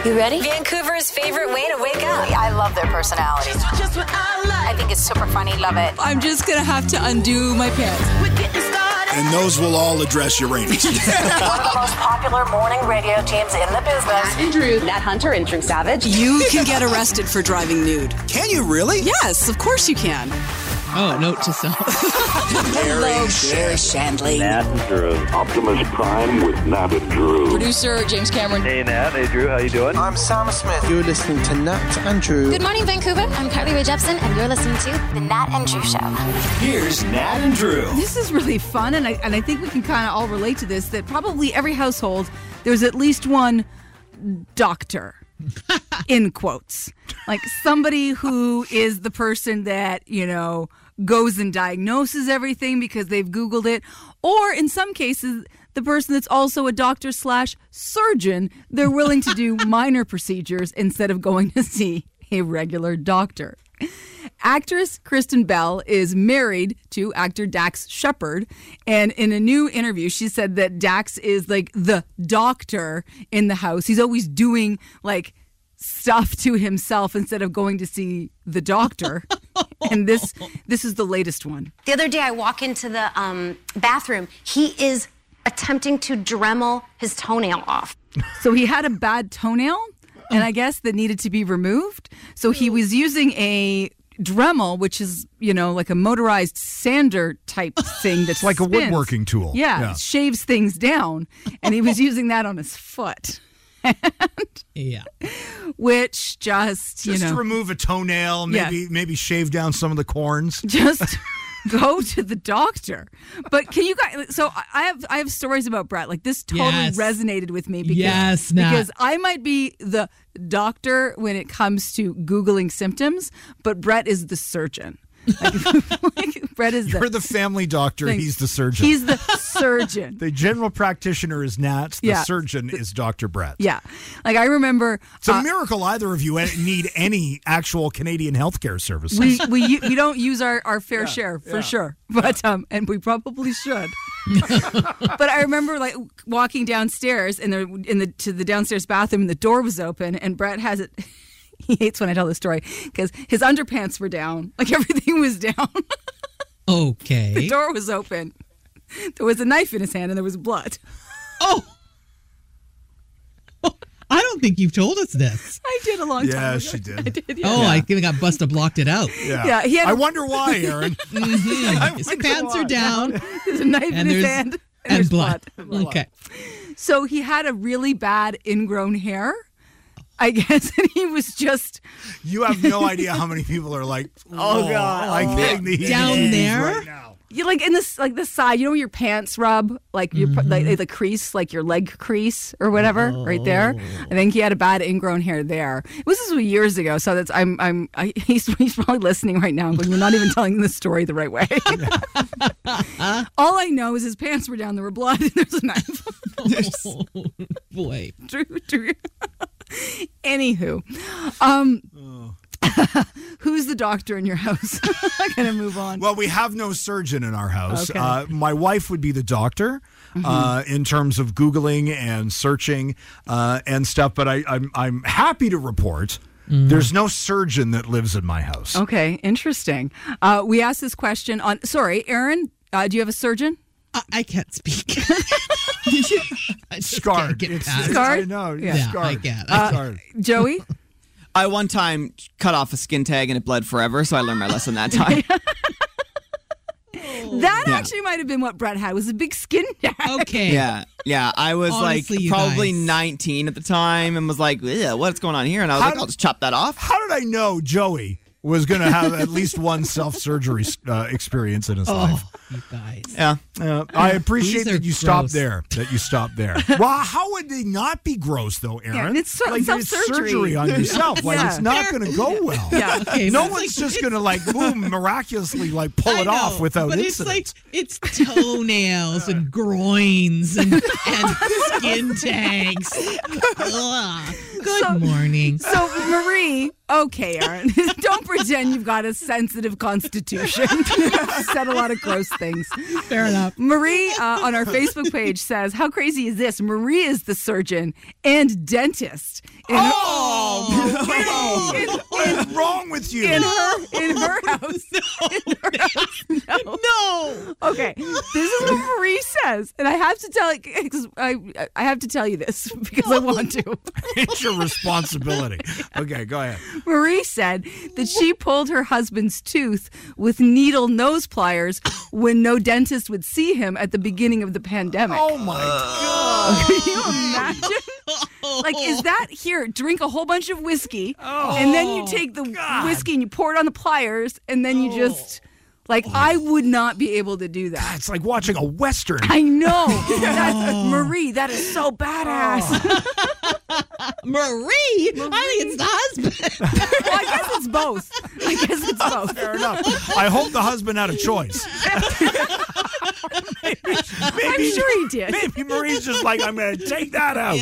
You ready? Vancouver's favorite way to wake up. I love their personalities. Just what I like. I think it's super funny. Love it. I'm just going to have to undo my pants. We're getting started. And those will all address Uranus. One of the most popular morning radio teams in the business. And Drew. Nat Hunter and Drew Savage. You can get arrested for driving nude. Can you really? Yes, of course you can. Oh, note to self. Hello, Cher Shandling. Nat and Drew. Optimus Prime with Nat and Drew. Producer James Cameron. Hey, Nat. Hey, Drew. How you doing? I'm Sam Smith. You're listening to Nat and Drew. Good morning, Vancouver. I'm Carly Rae Jepsen, and you're listening to The Nat and Drew Show. Here's Nat and Drew. This is really fun, and I think we can kind of all relate to this, that probably every household, there's at least one doctor, in quotes. Like somebody who is the person that, goes and diagnoses everything because they've Googled it. Or in some cases, the person that's also a doctor/surgeon, they're willing to do minor procedures instead of going to see a regular doctor. Actress Kristen Bell is married to actor Dax Shepard, and in a new interview, she said that Dax is like the doctor in the house. He's always doing like stuff to himself instead of going to see the doctor. And this is the latest one. The other day, I walk into the bathroom. He is attempting to Dremel his toenail off. So he had a bad toenail, and I guess that needed to be removed. So he was using a Dremel, which is, like a motorized sander type thing that's like spins. A woodworking tool. Yeah, it shaves things down. And he was using that on his foot. Yeah. Which just to remove a toenail, maybe shave down some of the corns. Just go to the doctor. But can you guys? So I have stories about Brett. Like this totally resonated with me because I might be the doctor when it comes to Googling symptoms, but Brett is the surgeon. Brett is You're the family doctor. He's the surgeon. He's the surgeon. The general practitioner is Nat. The surgeon is Dr. Brett. Yeah. Like I remember. It's a miracle either of you need any actual Canadian healthcare services. We don't use our fair share for sure. But and we probably should. But I remember like walking downstairs to the downstairs bathroom, and the door was open, and Brett has it. He hates when I tell this story because his underpants were down. Like everything was down. Okay. The door was open. There was a knife in his hand and there was blood. Oh. I don't think you've told us this. I did a long time ago. Yeah, she did. I did, yeah. Oh, I think I must have blocked it out. Yeah. I wonder why, Aaron. His pants are down. There's a knife in his hand. And there's blood. Okay. So he had a really bad ingrown hair. I guess, and he was just... You have no idea how many people are like, oh God, getting the down there right now. You like in this, like the side, where your pants rub, like your like the crease, like your leg crease or whatever, right there. I think he had a bad ingrown hair there. This was years ago, so that's he's probably listening right now, but we're not even telling the story the right way. All I know is his pants were down, there were blood, and there's a knife. Oh, boy. True. Anywho, who's the doctor in your house? I'm going to move on. Well, we have no surgeon in our house. Okay. My wife would be the doctor in terms of Googling and searching and stuff. But I'm happy to report there's no surgeon that lives in my house. Okay, interesting. We asked this question on... Sorry, Aaron, do you have a surgeon? I can't speak. Scarred. Scarred? I know. Yeah, scarred. I get Scarred. Joey? I one time cut off a skin tag and it bled forever, so I learned my lesson that time. That actually might have been what Brett had, was a big skin tag. Okay. Yeah. I was Honestly, probably guys. 19 at the time and was like, what's going on here? And I was I'll just chop that off. How did I know Joey was going to have at least one self-surgery experience in his life? You guys. Yeah. I appreciate These are that you stopped gross. there. Well, how would they not be gross, though, Aaron? Yeah, it's it's self-surgery. surgery on yourself. Like, it's not going to go well. Yeah. Okay, No but one's just going to, miraculously, pull it off without but incident. it's toenails and groins and skin tags. Ugh. Good morning. So Marie Okay, Aaron. Don't pretend you've got a sensitive constitution. You've said a lot of gross things. Fair enough. Marie on our Facebook page says, how crazy is this? Marie is the surgeon and dentist. What's wrong with you? In her house. No. Okay. This is what Marie says. And I have to tell I have to tell you this because I want to. It's your responsibility. Okay, go ahead. Marie said that she pulled her husband's tooth with needle nose pliers when no dentist would see him at the beginning of the pandemic. Oh, my God. Can you imagine? Like, is that here? Drink a whole bunch of whiskey, and then you take the whiskey and you pour it on the pliers, and then you just... Like, I would not be able to do that. It's like watching a Western. I know. Marie, that is so badass. Marie? I think it's the husband. Well, I guess it's both. Fair enough. I hope the husband had a choice. maybe, I'm sure he did. Maybe Marie's just like, I'm going to take that out.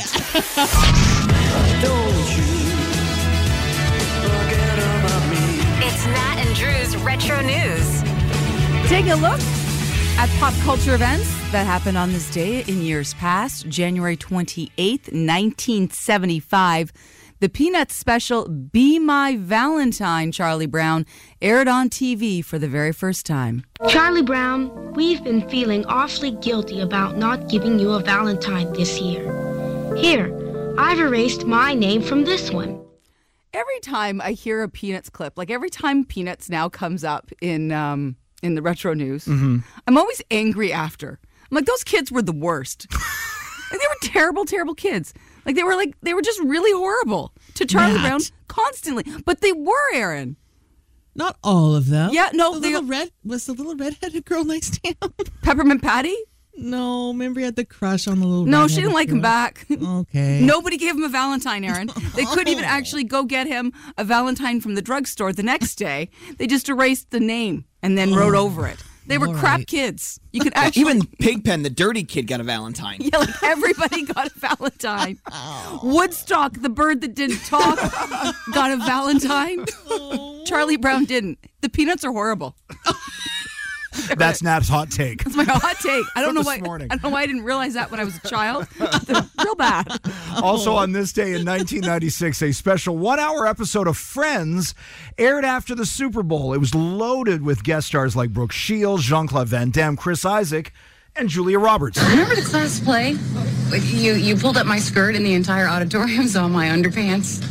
It's Nat and Drew's Retro News. Taking a look at pop culture events that happened on this day in years past. January 28th, 1975. The Peanuts special Be My Valentine, Charlie Brown, aired on TV for the very first time. Charlie Brown, we've been feeling awfully guilty about not giving you a Valentine this year. Here, I've erased my name from this one. Every time I hear a Peanuts clip, like every time Peanuts now comes up in the Retro News, I'm always angry after. I'm like, those kids were the worst. Like, they were terrible, terrible kids. Like they were just really horrible to Charlie Brown constantly. But they were, Aaron. Not all of them. Yeah, no. Was the little redheaded girl nice to him? Peppermint Patty? No, remember he had the crush on the little No, she didn't like him back. Okay. Nobody gave him a Valentine, Aaron. They couldn't even actually go get him a Valentine from the drugstore the next day. They just erased the name and then wrote over it. They were crap kids. You could actually... Even Pigpen, the dirty kid, got a Valentine. Yeah, like everybody got a Valentine. Woodstock, the bird that didn't talk, got a Valentine. Charlie Brown didn't. The Peanuts are horrible. That's Nat's hot take. That's my hot take. I don't know why. Morning. I don't know why I didn't realize that when I was a child. They're real bad. Also on this day in 1996, a special 1-hour episode of Friends aired after the Super Bowl. It was loaded with guest stars like Brooke Shields, Jean-Claude Van Damme, Chris Isaac, and Julia Roberts. Remember the class play? You pulled up my skirt and the entire auditorium saw my underpants.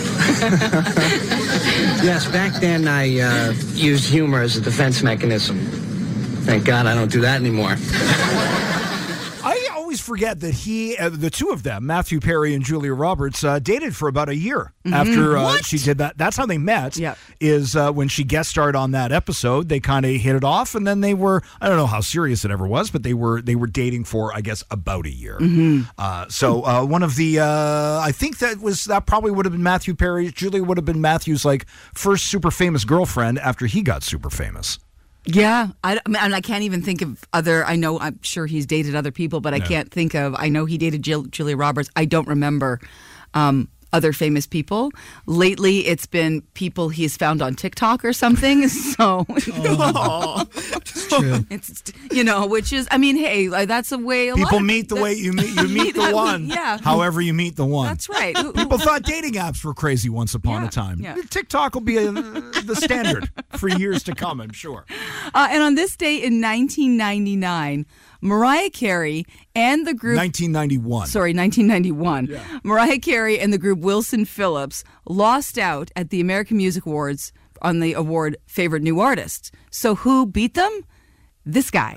Yes, back then I used humor as a defense mechanism. Thank God I don't do that anymore. I always forget that the two of them, Matthew Perry and Julia Roberts, dated for about a year after she did that. That's how they met, is when she guest starred on that episode. They kind of hit it off, and then they were, I don't know how serious it ever was, but they were dating for, I guess, about a year. So one of the, I think that probably would have been Matthew Perry. Julia would have been Matthew's first super famous girlfriend after he got super famous. Yeah, I can't even think of other. I know, I'm sure he's dated other people, but I can't think of. I know he dated Julia Roberts. I don't remember other famous people. Lately, it's been people he's found on TikTok or something. So, it's true. It's which is, hey, that's a way. People meet the way you meet the one. Yeah. However you meet the one. That's right. People thought dating apps were crazy once upon a time. Yeah. TikTok will be the standard for years to come, I'm sure. And on this day in 1999, Mariah Carey and the group... 1991. Sorry, 1991. Yeah. Mariah Carey and the group Wilson Phillips lost out at the American Music Awards on the award Favorite New Artist. So who beat them? This guy.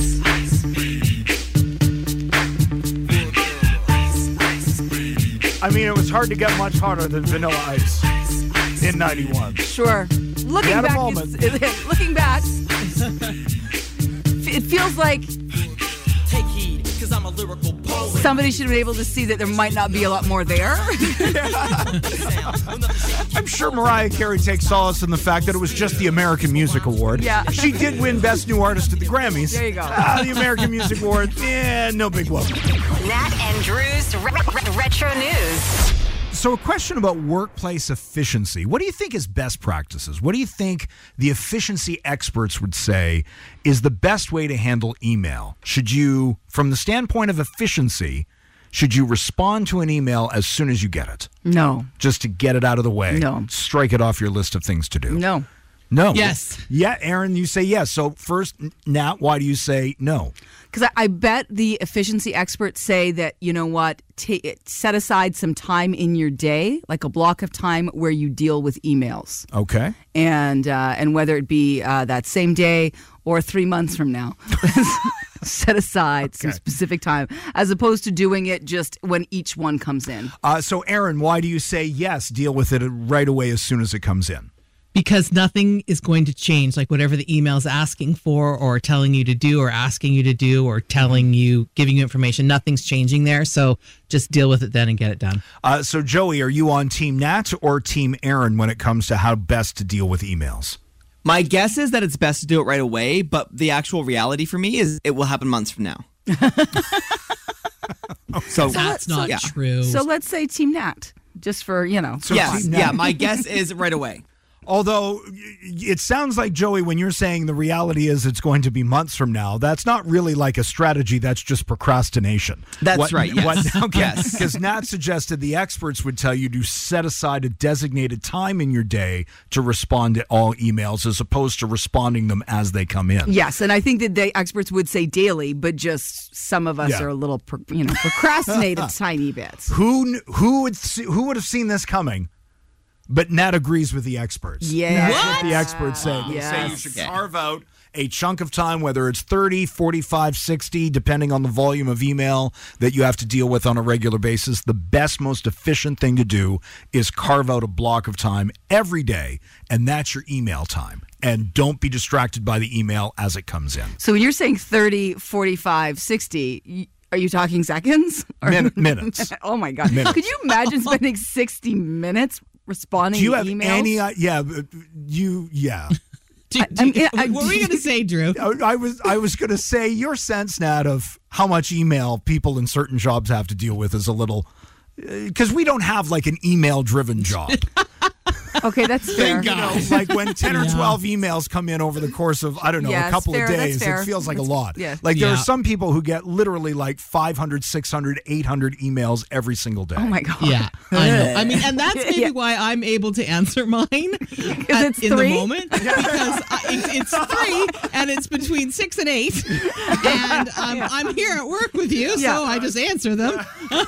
It was hard to get much harder than Vanilla Ice in 91. Sure. Looking back, it feels like take heed, because I'm a lyrical poet. Somebody should have been able to see that there might not be a lot more there. I'm sure Mariah Carey takes solace in the fact that it was just the American Music Award. Yeah. She did win Best New Artist at the Grammys. There you go. The American Music Award, no big whoop. Nat and Drew's Retro News. So a question about workplace efficiency. What do you think is best practices? What do you think the efficiency experts would say is the best way to handle email? Should you, from the standpoint of efficiency, should you respond to an email as soon as you get it? No. Just to get it out of the way? No. Strike it off your list of things to do? No. No. Yes. Yeah, Aaron, you say yes. So first, Nat, why do you say no? Because I bet the efficiency experts say that, you know what, set aside some time in your day, like a block of time where you deal with emails. Okay. And whether it be that same day or 3 months from now, set aside some specific time as opposed to doing it just when each one comes in. So, Aaron, why do you say yes, deal with it right away as soon as it comes in? Because nothing is going to change, like whatever the email's asking for or telling you to do or asking you to do or telling you, giving you information, nothing's changing there. So just deal with it then and get it done. So, Joey, are you on Team Nat or Team Aaron when it comes to how best to deal with emails? My guess is that it's best to do it right away, but the actual reality for me is it will happen months from now. So that's not true. So let's say Team Nat, just for, So yes, my guess is right away. Although it sounds like, Joey, when you're saying the reality is it's going to be months from now, that's not really like a strategy. That's just procrastination. That's right. Yes. Yes. Because Nat suggested the experts would tell you to set aside a designated time in your day to respond to all emails as opposed to responding them as they come in. Yes, and I think that the experts would say daily, but just some of us are a little, procrastinated tiny bits. Who would have seen this coming? But Nat agrees with the experts. Yeah. That's what the experts say. They say you should carve out a chunk of time, whether it's 30, 45, 60, depending on the volume of email that you have to deal with on a regular basis. The best, most efficient thing to do is carve out a block of time every day, and that's your email time. And don't be distracted by the email as it comes in. So when you're saying 30, 45, 60... Are you talking seconds? Or minutes. Oh, my God. Minutes. Could you imagine spending 60 minutes responding to emails? Do you have any... Yeah. What were we going to say, Drew? I was going to say your sense, Nat, of how much email people in certain jobs have to deal with is a little... Because we don't have like an email-driven job. Okay, that's fair. Like when 10 or 12 emails come in over the course of, I don't know, a couple of days, it feels like a lot. Yeah. Like there are some people who get literally like 500, 600, 800 emails every single day. Oh, my God. Yeah, I know. I mean, and that's maybe why I'm able to answer mine in the moment. Because it's 3 and it's between 6 and 8. And I'm here at work with you, so I just answer them.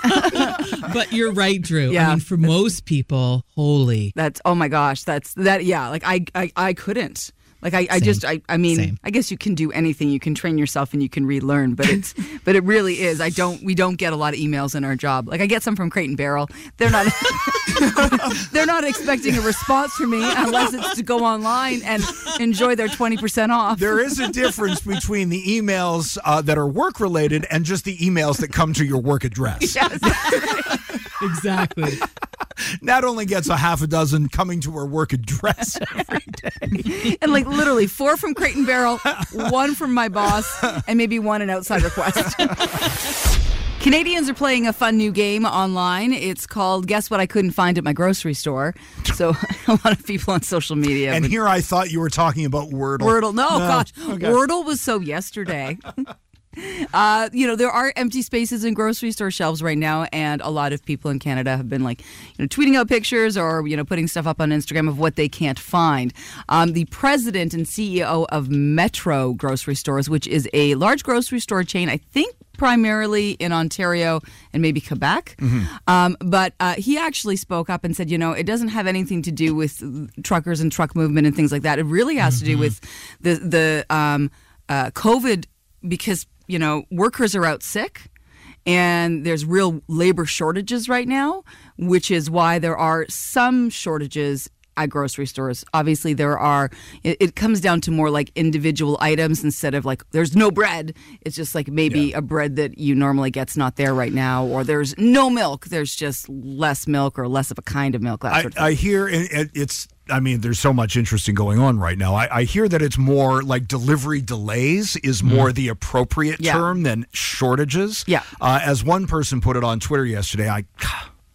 But you're right, Drew. Yeah. I mean, for most people, that's, oh my gosh, like I couldn't. Like I mean, I guess you can do anything. You can train yourself and you can relearn, but it really is. We don't get a lot of emails in our job. Like I get some from Crate and Barrel. They're not expecting a response from me unless it's to go online and enjoy their 20% off. There is a difference between the emails that are work related and just the emails that come to your work address. Yes. Exactly. Nat only gets a half a dozen coming to her work address every day. And like literally 4 from Crate and Barrel, 1 from my boss, and maybe 1 an outside request. Canadians are playing a fun new game online. It's called Guess What I Couldn't Find at My Grocery Store. So a lot of people on social media. And here I thought you were talking about Wordle. Wordle. No, gosh. Okay. Wordle was so yesterday. There are empty spaces in grocery store shelves right now, and a lot of people in Canada have been tweeting out pictures or, putting stuff up on Instagram of what they can't find. The president and CEO of Metro Grocery Stores, which is a large grocery store chain, I think primarily in Ontario and maybe Quebec. Mm-hmm. But he actually spoke up and said, it doesn't have anything to do with truckers and truck movement and things like that. It really has to do with the COVID, because workers are out sick and there's real labor shortages right now, which is why there are some shortages at grocery stores. Obviously, it comes down to more like individual items instead of like there's no bread. It's just like maybe a bread that you normally get's not there right now, or there's no milk. There's just less milk or less of a kind of milk. That sort of thing. I hear it's. I mean, there's so much interesting going on right now. I hear that it's more like delivery delays is more the appropriate term than shortages. Yeah. As one person put it on Twitter yesterday,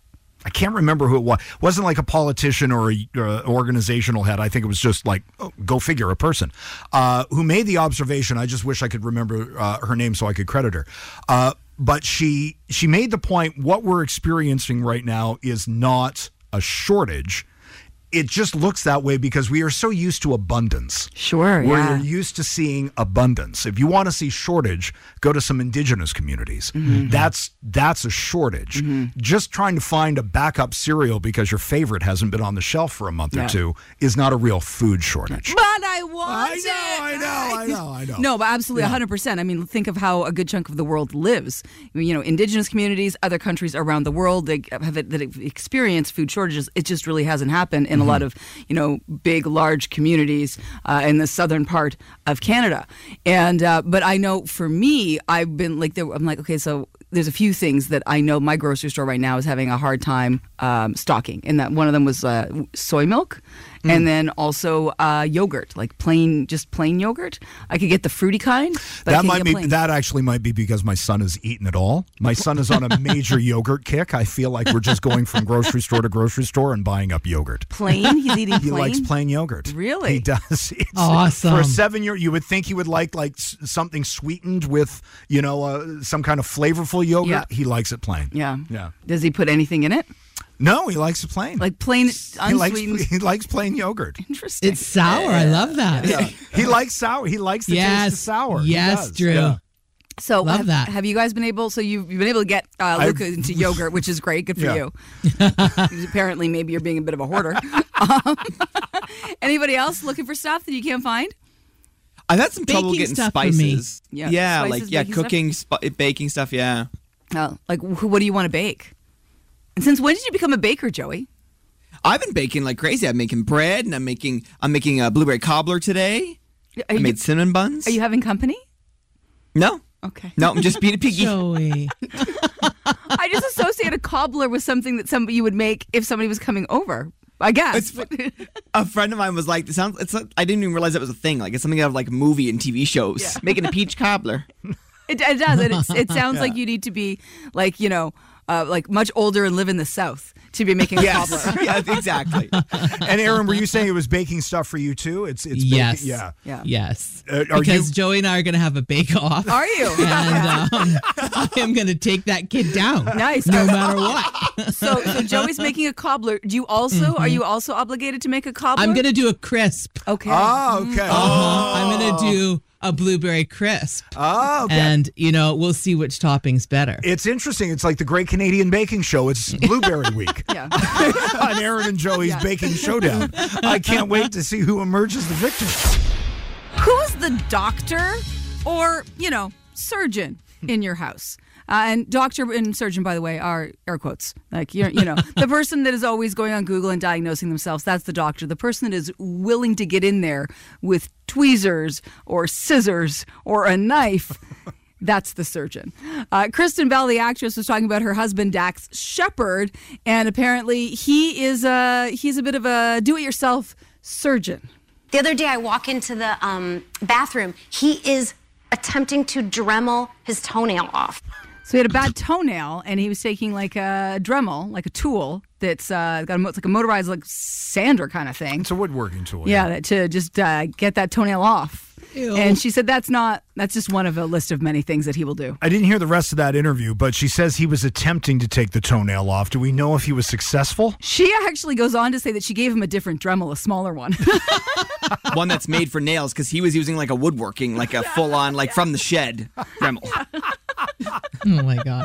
I can't remember who it was. It wasn't like a politician or an organizational head. I think it was just like, go figure, a person who made the observation. I just wish I could remember her name so I could credit her. But she made the point, what we're experiencing right now is not a shortage. It just looks that way because we are so used to abundance. Sure, We're used to seeing abundance. If you want to see shortage, go to some indigenous communities. Mm-hmm. That's a shortage. Just trying to find a backup cereal because your favorite hasn't been on the shelf for a month or two is not a real food shortage. But I want it. I know. No, but absolutely, 100%. I mean, think of how a good chunk of the world lives. You know, indigenous communities, other countries around the world that have experienced food shortages. It just really hasn't happened in a lot of, big, large communities in the southern part of Canada. And but I know for me, I've been like, I'm like, okay, so there's a few things that I know my grocery store right now is having a hard time stocking. And that one of them was soy milk. And then also yogurt, like plain yogurt. I could get the fruity kind. But That actually might be because my son has eaten it all. My son is on a major yogurt kick. I feel like we're just going from grocery store to grocery store and buying up yogurt. Plain? He's eating plain? He likes plain yogurt. Really? He does. It's, awesome. For a 7-year, you would think he would like something sweetened with, some kind of flavorful yogurt. Yeah. He likes it plain. Yeah. Yeah. Does he put anything in it? No, he likes it plain. Like plain, unsweetened. He likes plain yogurt. Interesting. It's sour. I love that. Yeah. He likes sour. He likes the taste of sour. Yes, Drew. Yeah. So love that. Have you guys been able? So you've been able to get Luca into yogurt, which is great. Good for you. Apparently, maybe you're being a bit of a hoarder. Anybody else looking for stuff that you can't find? I've had some trouble Baking getting stuff for me. spices. Yeah, spices, cooking, baking stuff. Yeah. Oh, like what do you want to bake? And since when did you become a baker, Joey? I've been baking like crazy. I'm making bread, and I'm making a blueberry cobbler today. I made cinnamon buns. Are you having company? No. Okay. No, I'm just being a piggy. Joey. I just associate a cobbler with something that somebody you would make if somebody was coming over. I guess. A friend of mine was like, I didn't even realize that was a thing. Like, it's something out of like movie and TV shows. Yeah. Making a peach cobbler. It does. It sounds like you need to be like, like much older and live in the South to be making a cobbler. Yeah, exactly. And Aaron, were you saying it was baking stuff for you too? It's yes. Baking, yeah. Yes. Because Joey and I are going to have a bake-off. Are you? And I am going to take that kid down. Nice. No matter what. So Joey's making a cobbler. Do you also? Are you also obligated to make a cobbler? I'm going to do a crisp. Okay. Oh, okay. I'm going to do a blueberry crisp. Oh, okay. And, we'll see which topping's better. It's interesting. It's like the Great Canadian Baking Show. It's Blueberry Week. Yeah. On Aaron and Joey's Baking Showdown. I can't wait to see who emerges the victor. Who's the doctor or, surgeon in your house? And doctor and surgeon, by the way, are air quotes. Like, the person that is always going on Google and diagnosing themselves, that's the doctor. The person that is willing to get in there with tweezers or scissors or a knife, that's the surgeon. Kristen Bell, the actress, was talking about her husband, Dax Shepard, and apparently he's a bit of a do-it-yourself surgeon. The other day I walk into the bathroom. He is attempting to Dremel his toenail off. So he had a bad toenail, and he was taking like a Dremel, like a tool that's it's like a motorized like sander kind of thing. It's a woodworking tool. Yeah, to just get that toenail off. Ew. And she said that's just one of a list of many things that he will do. I didn't hear the rest of that interview, but she says he was attempting to take the toenail off. Do we know if he was successful? She actually goes on to say that she gave him a different Dremel, a smaller one. One that's made for nails, because he was using like a woodworking, like a full-on, like from the shed Dremel. Oh, my gosh.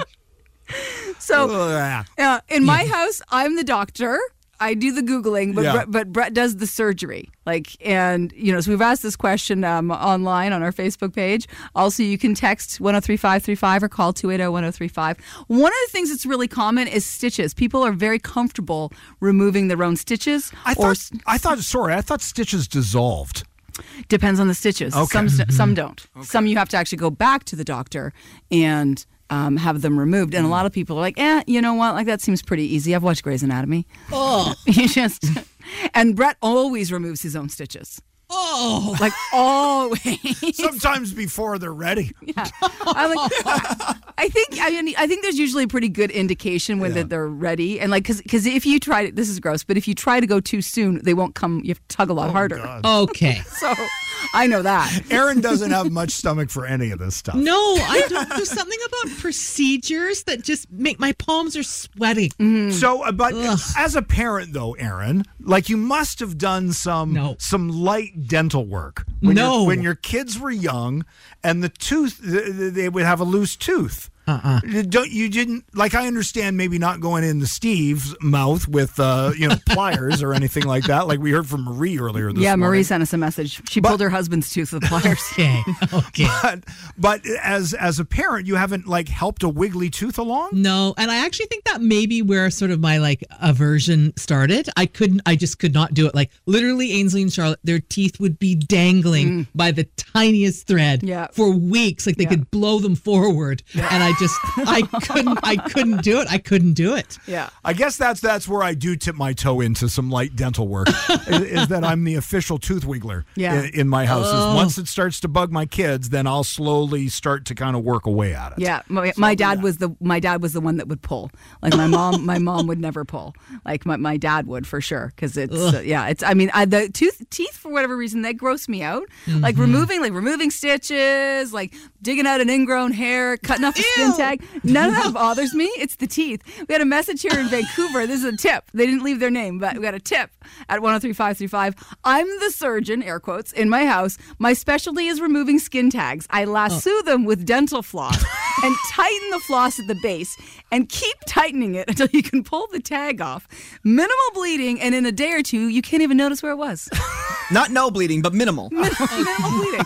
So, in my house, I'm the doctor. I do the Googling, but Brett does the surgery. So we've asked this question online on our Facebook page. Also, you can text 103535 or call 280-1035. One of the things that's really common is stitches. People are very comfortable removing their own stitches. I thought stitches dissolved. Depends on the stitches. Okay. Some don't. Okay. Some you have to actually go back to the doctor and have them removed. And a lot of people are like, you know what? Like, that seems pretty easy. I've watched Grey's Anatomy. Oh. And Brett always removes his own stitches. Oh, like always. Sometimes before they're ready. Yeah, I think there's usually a pretty good indication when that they're ready, and like because if you try to, this is gross, but if you try to go too soon, they won't come. You have to tug a lot harder. God. Okay, so I know that Aaron doesn't have much stomach for any of this stuff. No, I don't. There's something about procedures that just make my palms are sweating. So, but as a parent, though, Aaron, like you must have done some light dental work when your kids were young, and the tooth they would have a loose tooth. You didn't like. I understand maybe not going into Steve's mouth with pliers or anything like that. Like we heard from Marie earlier. This morning. Marie sent us a message. She pulled her husband's tooth with pliers. Okay. But as a parent, you haven't like helped a wiggly tooth along. No, and I actually think that may be where sort of my like aversion started. I just could not do it. Like literally, Ainsley and Charlotte, their teeth would be dangling by the tiniest thread for weeks. Like they could blow them forward, and I couldn't do it. I couldn't do it. Yeah. I guess that's where I do tip my toe into some light dental work. is that I'm the official tooth wiggler in my house. Once it starts to bug my kids, then I'll slowly start to kind of work away at it. Yeah. My dad was the one that would pull. Like my mom would never pull. Like my dad would for sure, because it's the teeth for whatever reason they gross me out. Like removing stitches, like digging out an ingrown hair, cutting off a skin tag. None of that bothers me. It's the teeth. We had a message here in Vancouver. This is a tip. They didn't leave their name, but we got a tip at 103535. I'm the surgeon, air quotes, in my house. My specialty is removing skin tags. I lasso them with dental floss and tighten the floss at the base and keep tightening it until you can pull the tag off. Minimal bleeding, and in a day or two, you can't even notice where it was. Not no bleeding, but minimal. Minimal bleeding.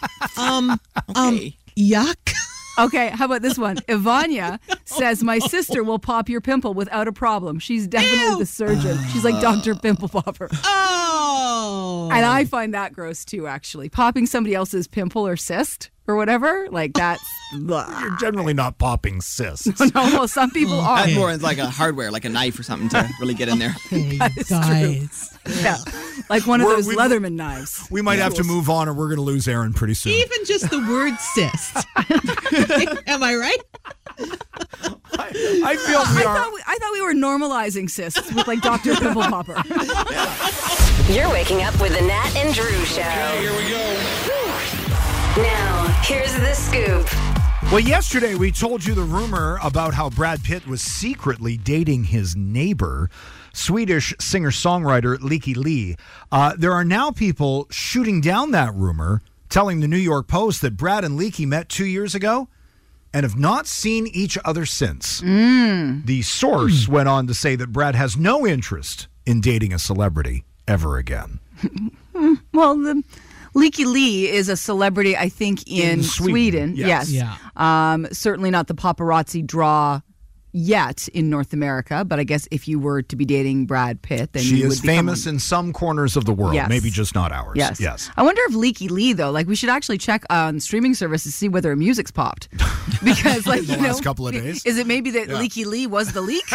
Okay. Yuck. Okay, how about this one? Ivania says, my sister will pop your pimple without a problem. She's definitely the surgeon. She's like Dr. Pimple Popper. Oh. And I find that gross too, actually. Popping somebody else's pimple or cyst or whatever, like that's... You're generally not popping cysts. No, some people are. That's more like a hardware, like a knife or something to really get in there. That is true. Yeah, like one of those Leatherman knives. We might have to move on, or we're going to lose Aaron pretty soon. Even just the word cyst. Am I right? I feel I thought we were normalizing cysts with like Dr. Pimple Popper. You're waking up with the Nat and Drew Show. Okay, here we go. Now, here's the scoop. Well, yesterday we told you the rumor about how Brad Pitt was secretly dating his neighbor, Swedish singer-songwriter Lykke Li. There are now people shooting down that rumor, telling the New York Post that Brad and Lykke met 2 years ago and have not seen each other since. The source went on to say that Brad has no interest in dating a celebrity ever again. Well, Lykke Li is a celebrity, I think, in Sweden. Yes. Yeah. Certainly not the paparazzi draw yet in North America, but I guess if you were to be dating Brad Pitt, then she is famous in some corners of the world, Yes. maybe just not ours. Yes. I wonder if Lykke Li, though, like we should actually check on streaming services to see whether her music's popped. Because, like, the last couple of days. Is it maybe that Lykke Li was the leak?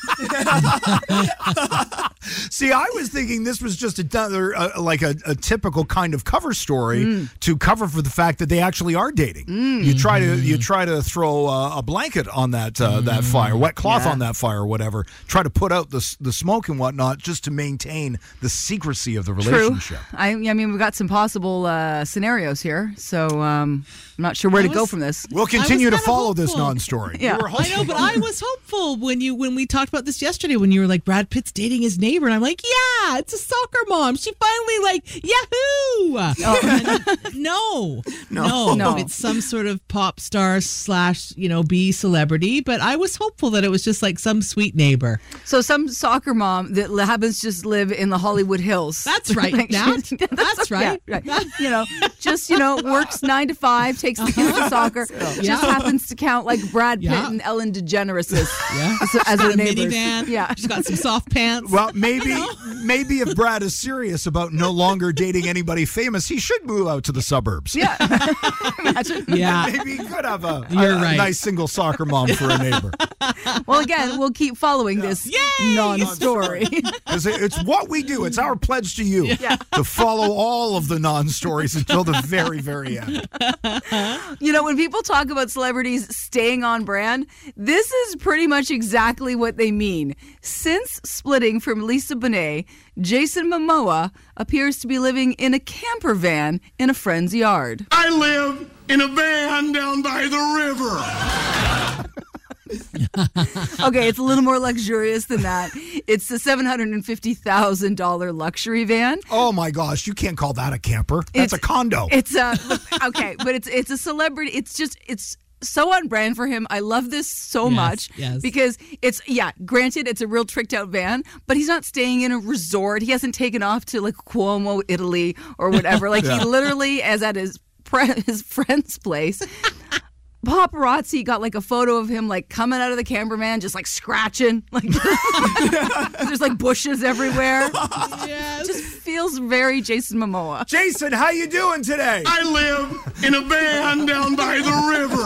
See, I was thinking this was just another, a typical kind of cover story to cover for the fact that they actually are dating. You try to throw a blanket on that fire, wet cloth on that fire, or whatever. Try to put out the smoke and whatnot, just to maintain the secrecy of the relationship. True. I mean, we've got some possible scenarios here, so I'm not sure where to go from this. We'll continue to follow this non-story. Yeah, I know, but I was hopeful when we talked about this yesterday, when you were like, Brad Pitt's dating his neighbor, and I'm like, yeah, it's a soccer mom. She finally like Yahoo. No, it's some sort of pop star / B celebrity. But I was hopeful that it was just like some sweet neighbor. So some soccer mom that happens to just live in the Hollywood Hills. That's right. That's right. Yeah, right. Works 9 to 5, takes the kids to soccer. Just happens to count like Brad Pitt and Ellen DeGeneres as her neighbors. Minivan. Yeah, she's got some soft pants. Well, maybe if Brad is serious about no longer dating anybody famous, he should move out to the suburbs. Yeah. Imagine. Yeah. Maybe he could have a right. nice single soccer mom for a neighbor. Well, again, we'll keep following this non-story. Because it's what we do. It's our pledge to you to follow all of the non-stories until the very, very end. You know, when people talk about celebrities staying on brand, this is pretty much exactly what they mean. Since splitting from Lisa Bonet, Jason Momoa appears to be living in a camper van in a friend's yard. I live in a van down by the river. Okay, it's a little more luxurious than that. It's a $750,000 luxury van. Oh my gosh, you can't call that a camper. That's a condo. It's okay, but it's a celebrity. It's so on brand for him. I love this so much because granted, it's a real tricked out van, but he's not staying in a resort. He hasn't taken off to like Cuomo, Italy or whatever. Like he literally is at his friend's place. Paparazzi got like a photo of him like coming out of the cameraman, just like scratching, like there's like bushes everywhere. Yes. Just feels very Jason Momoa. Jason, how you doing today? I live in a van down by the river.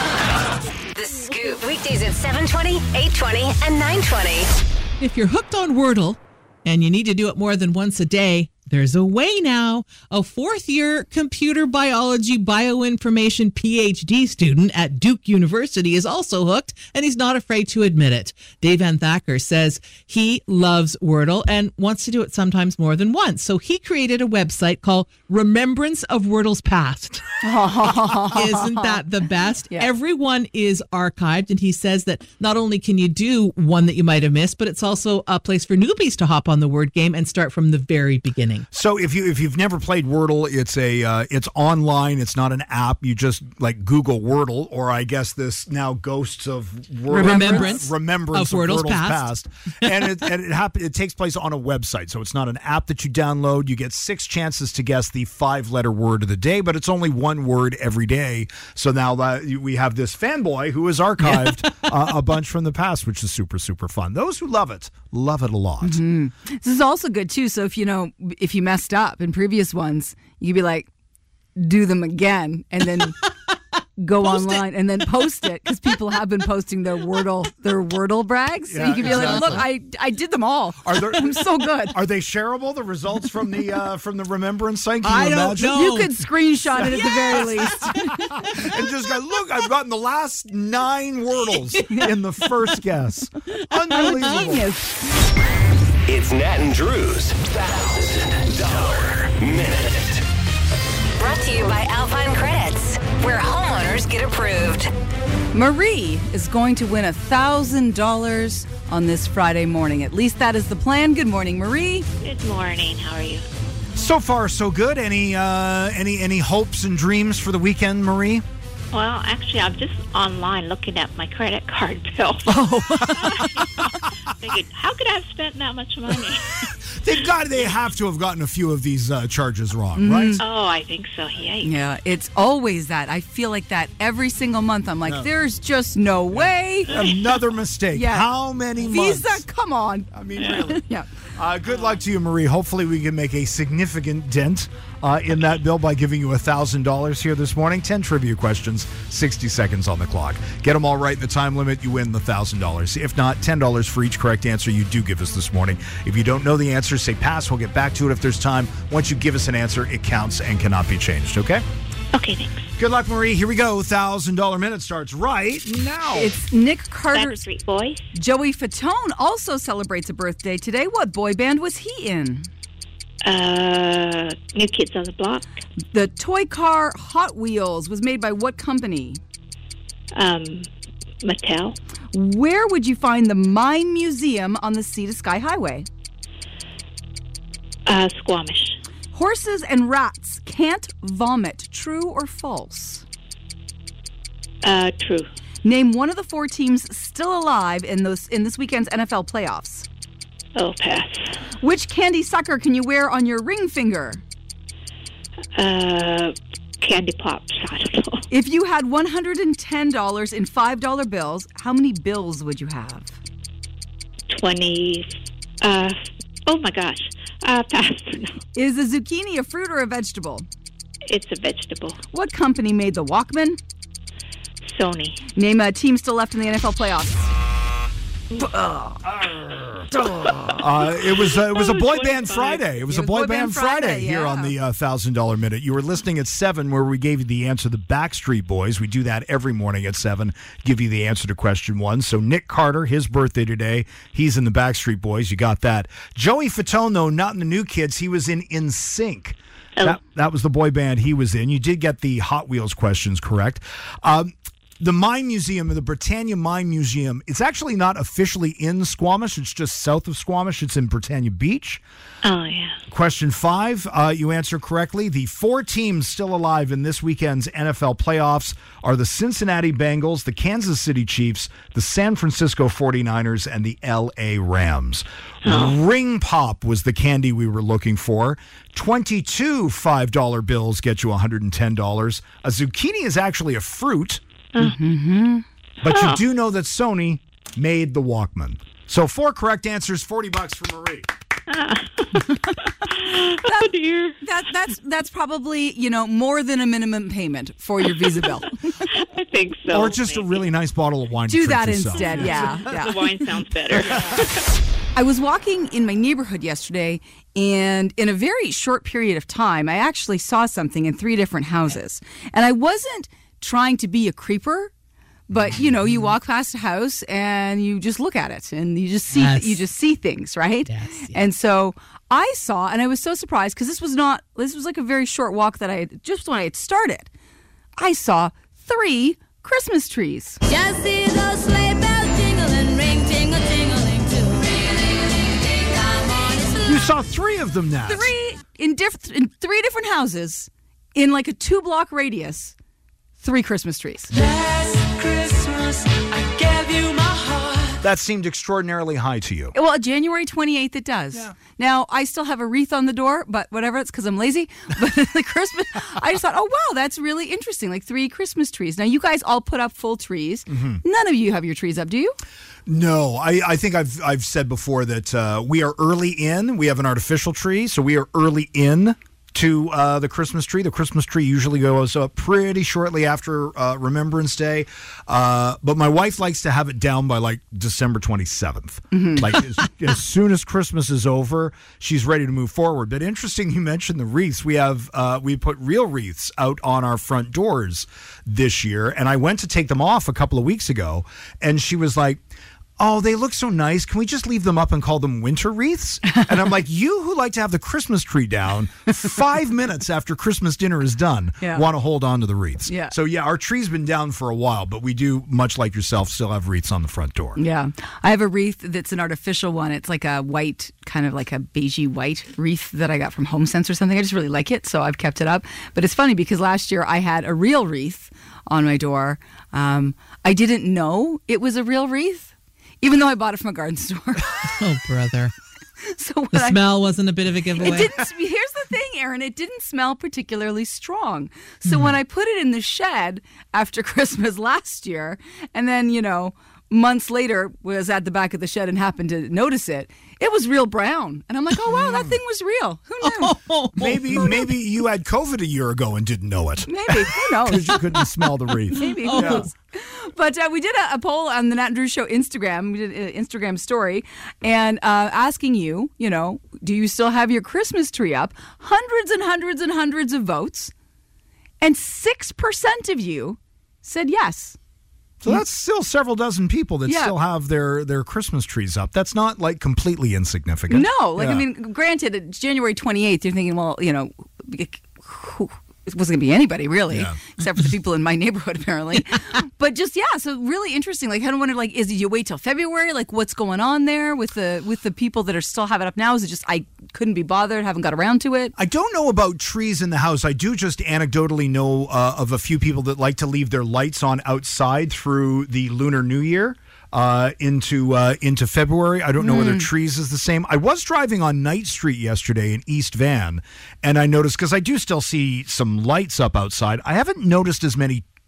The Scoop, weekdays at 7:20, 8:20, and 9:20. If you're hooked on Wordle and you need to do it more than once a day, there's a way now. A fourth-year computer biology bioinformation PhD student at Duke University is also hooked, and he's not afraid to admit it. Dave Van Thacker says he loves Wordle and wants to do it sometimes more than once. So he created a website called Remembrance of Wordle's Past. Isn't that the best? Yeah. Everyone is archived, and he says that not only can you do one that you might have missed, but it's also a place for newbies to hop on the word game and start from the very beginning. So if you've never played Wordle, it's online. It's not an app. You just like Google Wordle, or I guess this now Ghosts of Wordle, Remembrance of Wordle's Past. And it takes place on a website. So it's not an app that you download. You get 6 chances to guess the 5-letter word of the day, but it's only one word every day. So now we have this fanboy who has archived a bunch from the past, which is super, super fun. Those who love it a lot. Mm-hmm. This is also good too. So if you messed up in previous ones, you could be like, do them again, and then go online and then post it, because people have been posting their Wordle brags. So you could be like, look, I did them all. I'm so good. Are they shareable, the results from the Remembrance site? Can you imagine? Don't know. You could screenshot it at the very least. And just go, look, I've gotten the last 9 Wordles in the first guess. Unbelievable. It's Nat and Drew's $1,000 Minute. Brought to you by Alpine Credits, where homeowners get approved. Marie is going to win $1,000 on this Friday morning. At least that is the plan. Good morning, Marie. Good morning. How are you? So far, so good. Any hopes and dreams for the weekend, Marie? Well, actually, I'm just online looking at my credit card bill. Thinking, how could I have spent that much money? They have to have gotten a few of these charges wrong, right? Oh, I think so. Yeah, it's always that. I feel like that every single month. I'm like, there's just no way. Another mistake. Yeah. How many months? Visa, come on. I mean, really. Yeah. Good luck to you, Marie. Hopefully we can make a significant dent in that bill by giving you $1,000 here this morning. 10 trivia questions, 60 seconds on the clock. Get them all right in the time limit, you win the $1,000. If not, $10 for each correct answer you do give us this morning. If you don't know the answer, say pass. We'll get back to it if there's time. Once you give us an answer, it counts and cannot be changed, okay? Okay, thanks. Good luck, Marie. Here we go. $1,000 minute starts right now. It's Nick Carter's Backstreet Boys. Joey Fatone also celebrates a birthday today. What boy band was he in? New Kids on the Block. The toy car Hot Wheels was made by what company? Mattel. Where would you find the Mine Museum on the Sea to Sky Highway? Squamish. Horses and rats can't vomit. True or false? True. Name one of the 4 teams still alive in this weekend's NFL playoffs. Oh, pass. Which candy sucker can you wear on your ring finger? Candy Pops. I don't know. If you had $110 in $5 bills, how many bills would you have? 25. Oh my gosh. Pass. Is a zucchini a fruit or a vegetable? It's a vegetable. What company made the Walkman? Sony. Name a team still left in the NFL playoffs. It was a boy band Friday. It was a boy band Friday here on the $1,000 Minute. You were listening at 7 where we gave you the answer, the Backstreet Boys. We do that every morning at 7, give you the answer to question 1. So Nick Carter, his birthday today, he's in the Backstreet Boys. You got that. Joey Fatone, though, not in the New Kids. He was in NSYNC. That was the boy band he was in. You did get the Hot Wheels questions correct. The Mine Museum, the Britannia Mine Museum, it's actually not officially in Squamish. It's just south of Squamish. It's in Britannia Beach. Oh, yeah. Question 5, you answer correctly. The 4 teams still alive in this weekend's NFL playoffs are the Cincinnati Bengals, the Kansas City Chiefs, the San Francisco 49ers, and the L.A. Rams. Ring Pop was the candy we were looking for. 22 $5 bills get you $110. A zucchini is actually a fruit. But you do know that Sony made the Walkman. So 4 correct answers, $40 for Marie. Oh dear. That's probably, more than a minimum payment for your Visa bill. I think so. Or just a really nice bottle of wine. Do to treat that yourself. instead, yeah. The wine sounds better. I was walking in my neighborhood yesterday, and in a very short period of time, I actually saw something in 3 different houses. And I wasn't trying to be a creeper, but you walk past a house and you just look at it and you just see things, right? Yes. And so I saw, and I was so surprised because this was like a very short walk that just when I had started, I saw 3 Christmas trees. Just see those sleigh bells jingling, ring, tingle, tingling too. You saw 3 of them now. 3 in 3 different houses in like a 2-block radius. 3 Christmas trees. Last Christmas, I gave you my heart. That seemed extraordinarily high to you. Well, January 28th it does. Yeah. Now, I still have a wreath on the door, but whatever, it's because I'm lazy. But the Christmas, I just thought, oh, wow, that's really interesting. Like 3 Christmas trees. Now, you guys all put up full trees. Mm-hmm. None of you have your trees up, do you? No, I think I've said before that we are early in. We have an artificial tree, so we are early in to the Christmas tree. The Christmas tree usually goes up pretty shortly after Remembrance Day. But my wife likes to have it down by like December 27th. Mm-hmm. Like as soon as Christmas is over, she's ready to move forward. But interesting you mentioned the wreaths. We put real wreaths out on our front doors this year. And I went to take them off a couple of weeks ago. And she was like, oh, they look so nice. Can we just leave them up and call them winter wreaths? And I'm like, you who like to have the Christmas tree down 5 minutes after Christmas dinner is done want to hold on to the wreaths. Yeah. So, our tree's been down for a while, but we do, much like yourself, still have wreaths on the front door. Yeah. I have a wreath that's an artificial one. It's like a white, kind of like a beigey white wreath that I got from HomeSense or something. I just really like it, so I've kept it up. But it's funny because last year I had a real wreath on my door. I didn't know it was a real wreath, even though I bought it from a garden store. Oh, brother. So the smell wasn't a bit of a giveaway. Here's the thing, Aaron. It didn't smell particularly strong. So when I put it in the shed after Christmas last year, and then, months later was at the back of the shed and happened to notice it, it was real brown. And I'm like, oh, wow, that thing was real. Who knew? Maybe you had COVID a year ago and didn't know it. Maybe. Who knows? Because you couldn't smell the wreath. Maybe. Who knows? But we did a poll on the Nat and Drew Show Instagram. We did an Instagram story and asking you, do you still have your Christmas tree up? Hundreds and hundreds and hundreds of votes. And 6% of you said yes. So that's still several dozen people that still have their Christmas trees up. That's not like completely insignificant. No, granted, it's January 28th. You're thinking, well, it wasn't going to be anybody really, except for the people in my neighborhood apparently. But just so really interesting. Like, I wondered, like, did you wait till February? Like, what's going on there with the people that are still have it up now? Is it just I couldn't be bothered, haven't got around to it? I don't know about trees in the house. I do just anecdotally know of a few people that like to leave their lights on outside through the Lunar New Year. Into February. I don't know whether trees is the same. I was driving on Knight Street yesterday in East Van, and I noticed, because I do still see some lights up outside, I haven't noticed as many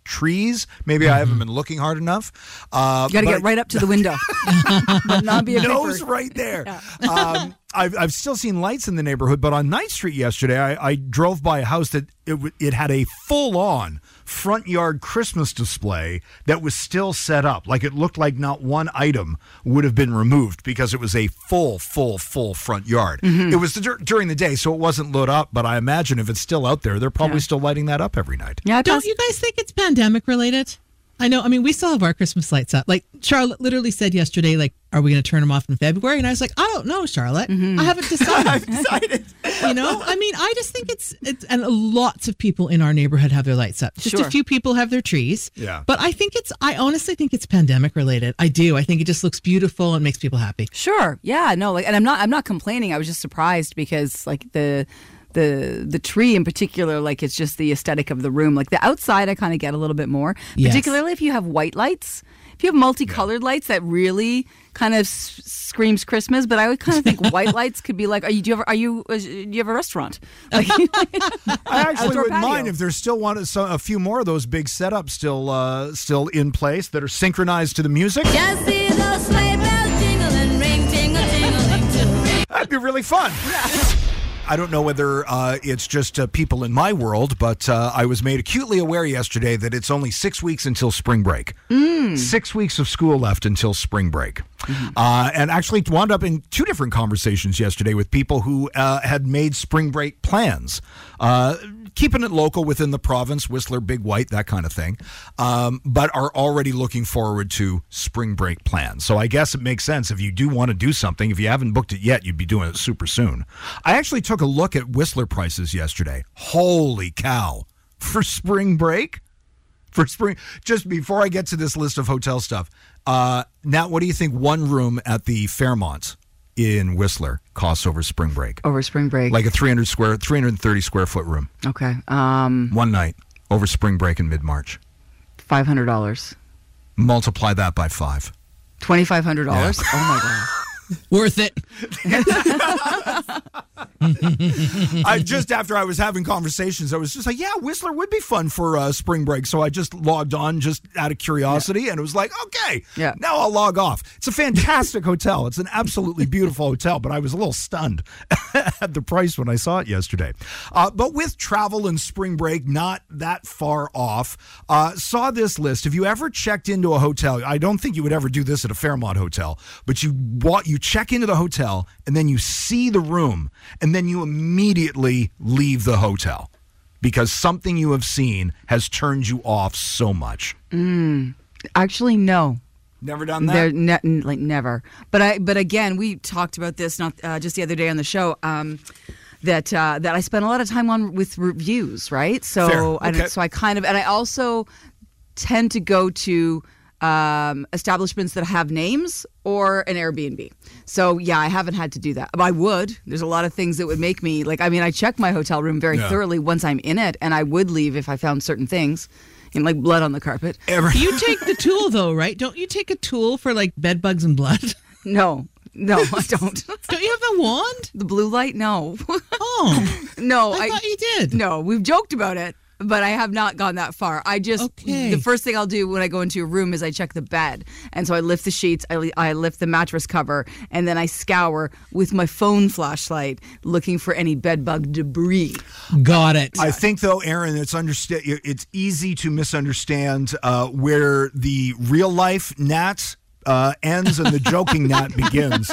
trees. Maybe I haven't been looking hard enough. You got to get right up to the window. But not be a nose creeper. right there. Yeah. I've still seen lights in the neighborhood, but on Ninth Street yesterday, I drove by a house that it had a full-on front yard Christmas display that was still set up. Like it looked like not one item would have been removed because it was a full front yard. It was during the day, so it wasn't lit up, but I imagine if it's still out there, they're probably still lighting that up every night. Yeah, don't you guys think it's pandemic related? I know. I mean, we still have our Christmas lights up. Like Charlotte literally said yesterday, like, are we going to turn them off in February? And I was like, I don't know, Charlotte. I haven't decided. I've decided. You know, I mean, I just think it's and lots of people in our neighborhood have their lights up. Just a few people have their trees. Yeah. But I honestly think it's pandemic related. I do. I think it just looks beautiful and makes people happy. Sure. Yeah. No. Like, and I'm not complaining. I was just surprised because like the tree in particular, like it's just the aesthetic of the room. Like the outside, I kind of get a little bit more, particularly if you have white lights. If you have multicolored lights, that really kind of screams Christmas. But I would kind of think white lights could be like, do you have a restaurant? Like, I actually wouldn't mind if there's still a few more of those big setups still in place that are synchronized to the music. Just see those sleigh bells jingle and ring, tingle, tingling too. That'd be really fun. I don't know whether it's just people in my world, but I was made acutely aware yesterday that it's only 6 weeks until spring break. 6 weeks of school left until spring break. And actually wound up in two different conversations yesterday with people who had made spring break plans. Keeping it local within the province, Whistler, Big White, that kind of thing, but are already looking forward to spring break plans. So I guess it makes sense if you do want to do something. If you haven't booked it yet, you'd be doing it super soon. I actually took a look at Whistler prices yesterday. Holy cow. For spring break? Just before I get to this list of hotel stuff, Nat, what do you think one room at the Fairmont in Whistler costs over spring break? Over spring break. Like a 330 square foot room. Okay. One night over spring break in mid-March. $500. Multiply that by 5. $2,500? Yeah. Oh my God. Worth it. Just after I was having conversations, I was just like, yeah, Whistler would be fun for spring break. So I just logged on just out of curiosity, and it was like, okay, now I'll log off. It's a fantastic hotel. It's an absolutely beautiful hotel, but I was a little stunned at the price when I saw it yesterday. But with travel and spring break not that far off, saw this list. Have you ever checked into a hotel? I don't think you would ever do this at a Fairmont hotel, but you check into the hotel and then you see the room and then you immediately leave the hotel because something you have seen has turned you off so much. Actually, no. Never done that? Never. But again, we talked about this not just the other day on the show. That I spent a lot of time on with reviews, right? So I kind of, and I also tend to go to establishments that have names or an Airbnb. So yeah, I haven't had to do that. I would. There's a lot of things that would make me I check my hotel room very thoroughly once I'm in it, and I would leave if I found certain things. Like blood on the carpet. You take the tool though, right? Don't you take a tool for like bed bugs and blood? No, I don't. Don't you have the wand? The blue light? No. Oh. No. I thought you did. No, we've joked about it, but I have not gone that far. The first thing I'll do when I go into a room is I check the bed. And so I lift the sheets, I lift the mattress cover, and then I scour with my phone flashlight looking for any bed bug debris. Got it. I think, though, Aaron, it's easy to misunderstand where the real life Nat ends and the joking Nat begins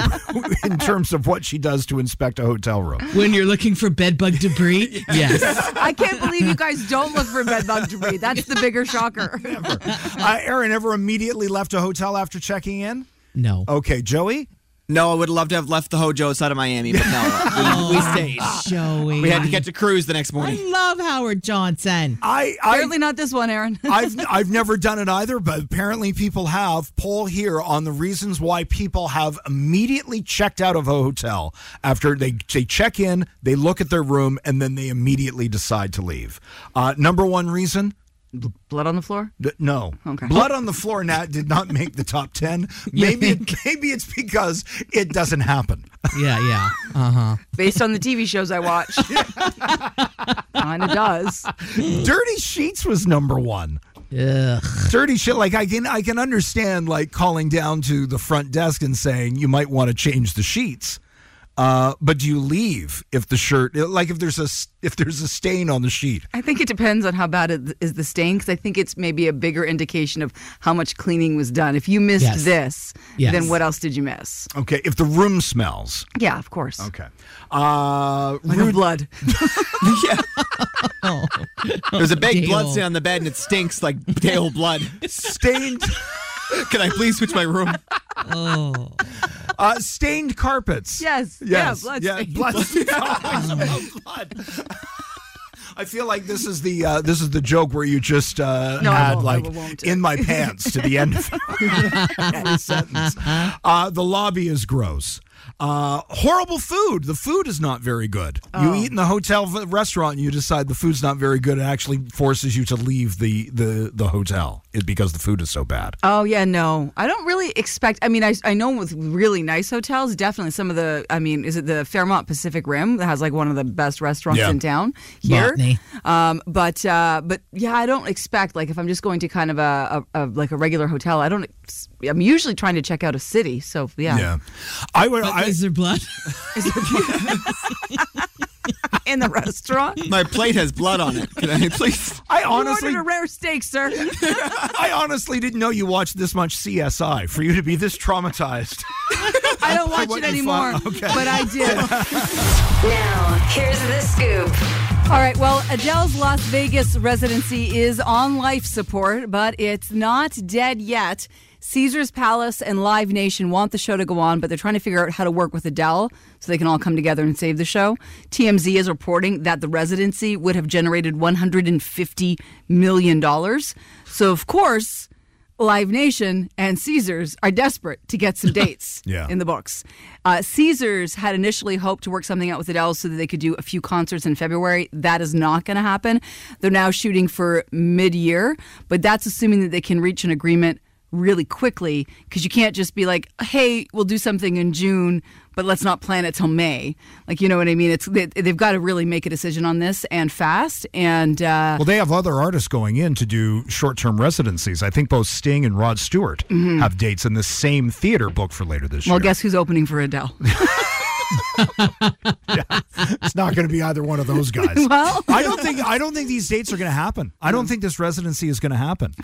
in terms of what she does to inspect a hotel room. When you're looking for bed bug debris? Yes. I can't believe you guys don't look for bed bug debris. That's the bigger shocker. Never. Aaron, ever immediately left a hotel after checking in? No. Okay, Joey? No, I would love to have left the Hojo outside of Miami, but no, we stayed. Joey. We had to catch a cruise the next morning. I love Howard Johnson. Apparently not this one, Aaron. I've never done it either, but apparently people have. Poll here on the reasons why people have immediately checked out of a hotel after they check in, they look at their room, and then they immediately decide to leave. Number one reason? Blood on the floor? No. Okay. Blood on the floor, Nat, did not make the top 10. Maybe it's because it doesn't happen. Yeah. Uh-huh. Based on the TV shows I watch. Kind of does. Dirty sheets was number one. Dirty shit. Like I can understand like calling down to the front desk and saying you might want to change the sheets. But do you leave if the shirt, like if there's a stain on the sheet? I think it depends on how bad it is the stain, because I think it's maybe a bigger indication of how much cleaning was done. If you missed this, then what else did you miss? Okay, if the room smells. Yeah, of course. Okay. Like blood. Yeah. There's a big blood stain on the bed and it stinks like Dale blood. Stained. Can I please switch my room? Stained carpets. Yes. Yes. Yeah, blood. Blood. I feel like this is the joke where you just add in my pants to the end of the sentence. The lobby is gross. Horrible food. The food is not very good. You eat in the hotel restaurant and you decide the food's not very good. It actually forces you to leave the hotel because the food is so bad. Oh, yeah, no. I don't really expect, I mean, I know with really nice hotels, definitely some of the, I mean, is it the Fairmont Pacific Rim that has like one of the best restaurants in town here? But yeah, I don't expect, like if I'm just going to kind of a regular hotel, I'm usually trying to check out a city, so yeah. Is there blood? In the restaurant? My plate has blood on it. Can I please? You ordered a rare steak, sir. I honestly didn't know you watched this much CSI for you to be this traumatized. I don't watch it anymore, but I did. Now, here's the scoop. All right, well, Adele's Las Vegas residency is on life support, but it's not dead yet. Caesars Palace and Live Nation want the show to go on, but they're trying to figure out how to work with Adele so they can all come together and save the show. TMZ is reporting that the residency would have generated $150 million. So, of course, Live Nation and Caesars are desperate to get some dates in the books. Caesars had initially hoped to work something out with Adele so that they could do a few concerts in February. That is not going to happen. They're now shooting for mid-year, but that's assuming that they can reach an agreement really quickly, because you can't just be like, hey, we'll do something in June, but let's not plan it till May. Like, you know what I mean? They've got to really make a decision on this and fast. And well, they have other artists going in to do short-term residencies. I think both Sting and Rod Stewart have dates in the same theater booked for later this year. Well, guess who's opening for Adele? It's not going to be either one of those guys. Well, I don't think these dates are going to happen. I don't think this residency is going to happen.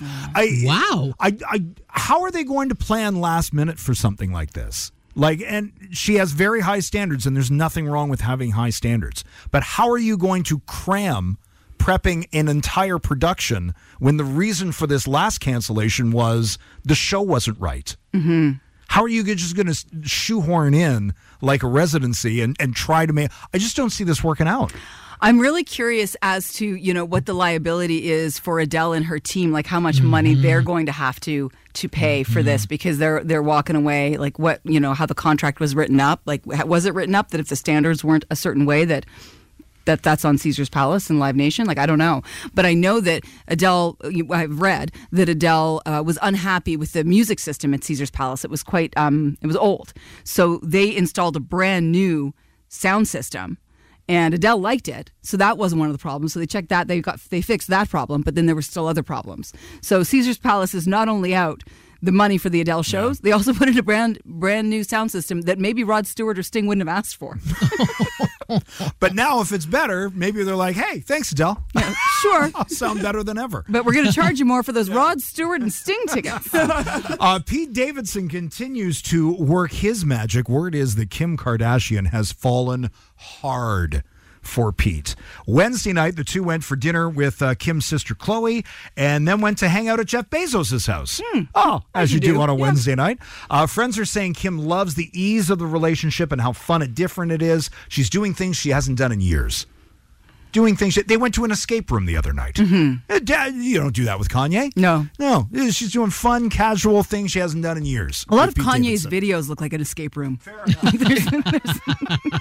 How are they going to plan last minute for something like this? Like, and she has very high standards, and there's nothing wrong with having high standards. But how are you going to cram prepping an entire production when the reason for this last cancellation was the show wasn't right? Mm-hmm. How are you just going to shoehorn in like a residency and try to make... I just don't see this working out. I'm really curious as to, what the liability is for Adele and her team, like how much money they're going to have to pay for this, because they're walking away, like what, how the contract was written up. Like, was it written up that if the standards weren't a certain way that's on Caesars Palace and Live Nation? Like, I don't know. But I know that Adele, I've read that Adele was unhappy with the music system at Caesars Palace. It was quite, it was old. So they installed a brand new sound system. And Adele liked it, so that wasn't one of the problems. So they checked that, they fixed that problem, but then there were still other problems. So Caesars Palace is not only out the money for the Adele shows, they also put in a brand new sound system that maybe Rod Stewart or Sting wouldn't have asked for. But now, if it's better, maybe they're like, "Hey, thanks, Adele. Yeah, sure, I'll sound better than ever." But we're going to charge you more for those Rod Stewart and Sting tickets. Pete Davidson continues to work his magic. Word is that Kim Kardashian has fallen hard for Pete. Wednesday night, the two went for dinner with Kim's sister Khloe, and then went to hang out at Jeff Bezos' house. As you do on a Wednesday night. Friends are saying Kim loves the ease of the relationship and how fun and different it is. She's doing things she hasn't done in years. They went to an escape room the other night. Mm-hmm. You don't do that with Kanye. No. She's doing fun, casual things she hasn't done in years. A lot of Kanye's videos look like an escape room. Fair enough.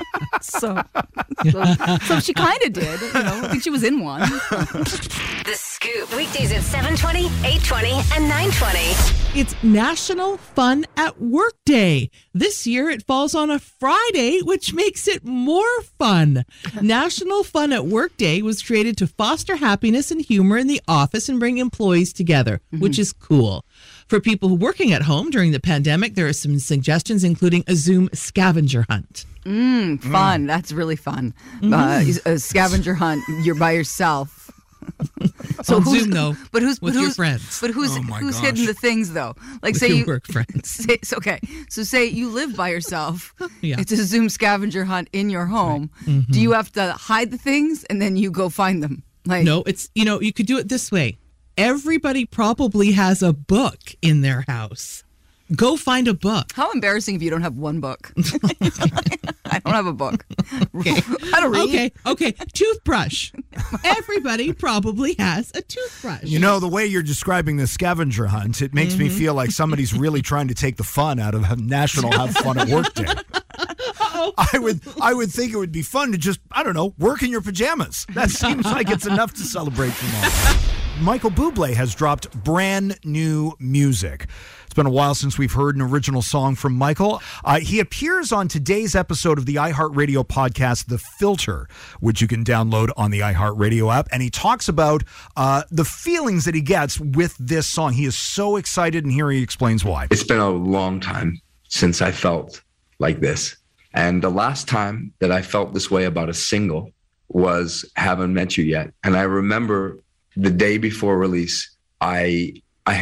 So she kind of did. I think she was in one. The Scoop. Weekdays at 7:20, 8:20, and 9:20. It's National Fun at Work Day. This year it falls on a Friday, which makes it more fun. National Fun at Work Day was created to foster happiness and humor in the office and bring employees together, which is cool. For people working at home during the pandemic, there are some suggestions, including a Zoom scavenger hunt. Fun. That's really fun. A scavenger hunt. You're by yourself. So on Zoom, though, who's your friends. But who's hidden the things though? Like with say your you work friends. So say you live by yourself. Yeah. It's a Zoom scavenger hunt in your home. Right. Do you have to hide the things and then you go find them? Like no, it's you could do it this way. Everybody probably has a book in their house. Go find a book. How embarrassing if you don't have one book. I don't have a book. Okay. How to read. Okay. Toothbrush. Everybody probably has a toothbrush. You know, the way you're describing the scavenger hunt, it makes me feel like somebody's really trying to take the fun out of National Have Fun at Work Day. I would think it would be fun to just, I don't know, work in your pajamas. That seems like it's enough to celebrate tomorrow. Michael Bublé has dropped brand new music. It's been a while since we've heard an original song from Michael. He appears on today's episode of the iHeartRadio podcast, The Filter, which you can download on the iHeartRadio app. And he talks about the feelings that he gets with this song. He is so excited, and here he explains why. It's been a long time since I felt like this. And the last time that I felt this way about a single was Haven't Met You Yet. And I remember the day before release, I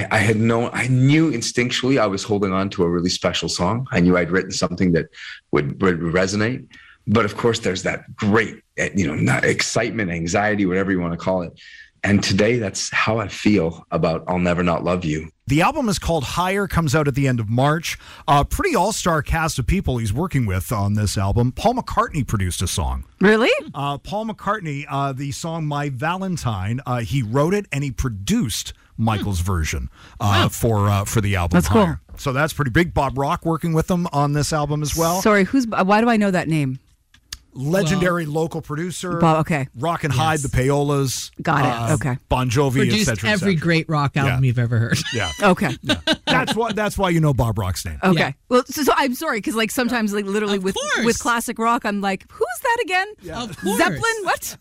knew instinctually I was holding on to a really special song. I knew I'd written something that would resonate. But of course, there's that great, excitement, anxiety, whatever you want to call it. And today, that's how I feel about I'll Never Not Love You. The album is called Higher, comes out at the end of March. Pretty all-star cast of people he's working with on this album. Paul McCartney produced a song. Really? Paul McCartney, the song My Valentine, he wrote it and he produced Michael's version for the album. That's Higher. cool. So that's pretty big. Bob Rock working with them on this album as well. Sorry, why do I know that name? Legendary local producer. Bob, okay. Rock and Hide, the Payolas. Got it. Okay. Bon Jovi, produced etc. every great rock album you've ever heard. Yeah. Okay. Yeah. That's why you know Bob Rock's name. Okay. Yeah. Well, so I'm sorry because sometimes literally with classic rock, I'm like, who's that again? Yeah. Of course. Zeppelin? What?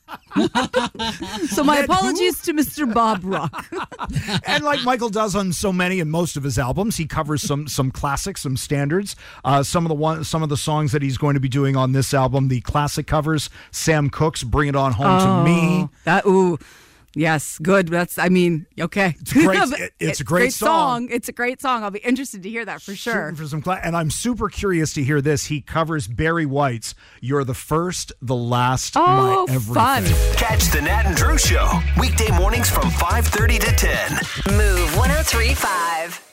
So my apologies to Mr. Bob Rock. And like Michael does on so many and most of his albums, he covers some classics, some standards. Some of the songs that he's going to be doing on this album, the classic covers. Sam Cooke's Bring It On Home to Me. Yes, good. Okay. It's a great song. It's a great song. I'll be interested to hear that for sure. And I'm super curious to hear this. He covers Barry White's You're the First, the Last, My Everything. Fun. Catch the Nat and Drew Show weekday mornings from 5:30 to 10. Move 103.5.